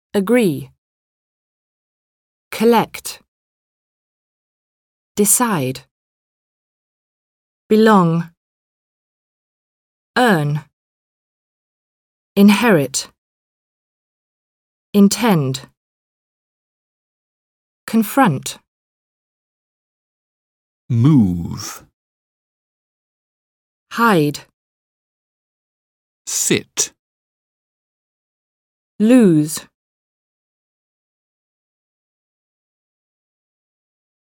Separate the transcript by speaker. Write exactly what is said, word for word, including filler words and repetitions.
Speaker 1: agree, collect, decide, belong, earn, inherit, intend, confront,
Speaker 2: move,
Speaker 1: hide,
Speaker 2: sit,
Speaker 1: lose,